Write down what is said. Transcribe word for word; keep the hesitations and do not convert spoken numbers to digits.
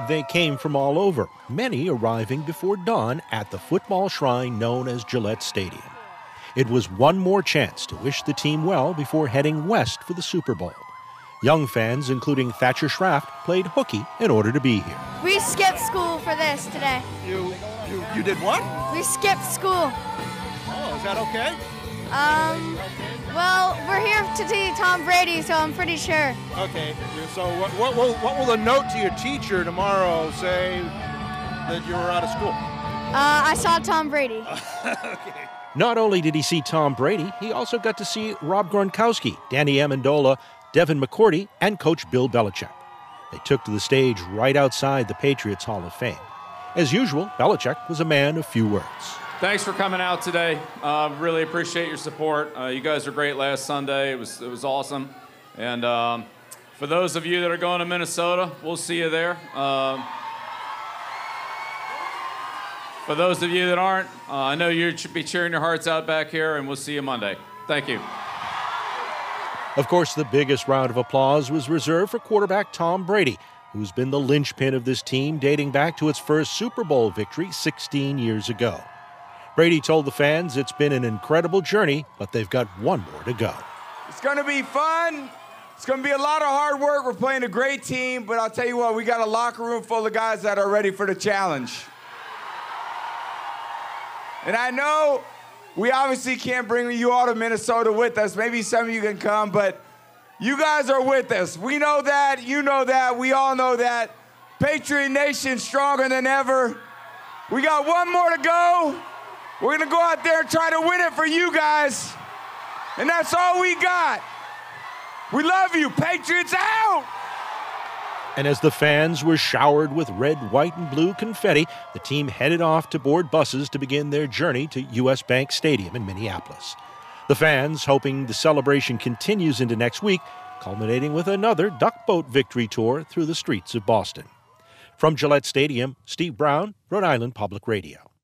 They came from all over, many arriving before dawn at the football shrine known as Gillette Stadium. It was one more chance to wish the team well before heading west for the Super Bowl. Young fans, including Thatcher Schraft, played hooky in order to be here. We skipped school for this today. You, you, you did what? We skipped school. Oh, is that okay? Um, well, we're here to see Tom Brady, so I'm pretty sure. Okay, so what, what, will, what will the note to your teacher tomorrow say that you were out of school? Uh, I saw Tom Brady. Okay. Not only did he see Tom Brady, he also got to see Rob Gronkowski, Danny Amendola, Devin McCourty, and Coach Bill Belichick. They took to the stage right outside the Patriots Hall of Fame. As usual, Belichick was a man of few words. Thanks for coming out today. Uh, really appreciate your support. Uh, you guys were great last Sunday. It was it was awesome. And um, for those of you that are going to Minnesota, we'll see you there. Um, for those of you that aren't, uh, I know you should be cheering your hearts out back here, and we'll see you Monday. Thank you. Of course, the biggest round of applause was reserved for quarterback Tom Brady, who's been the linchpin of this team dating back to its first Super Bowl victory sixteen years ago. Brady told the fans it's been an incredible journey, but they've got one more to go. It's going to be fun. It's going to be a lot of hard work. We're playing a great team, but I'll tell you what, we got a locker room full of guys that are ready for the challenge. And I know we obviously can't bring you all to Minnesota with us. Maybe some of you can come, but you guys are with us. We know that. You know that. We all know that. Patriot Nation stronger than ever. We got one more to go. We're going to go out there and try to win it for you guys. And that's all we got. We love you. Patriots out! And as the fans were showered with red, white, and blue confetti, the team headed off to board buses to begin their journey to U S Bank Stadium in Minneapolis. The fans hoping the celebration continues into next week, culminating with another duck boat victory tour through the streets of Boston. From Gillette Stadium, Steve Brown, Rhode Island Public Radio.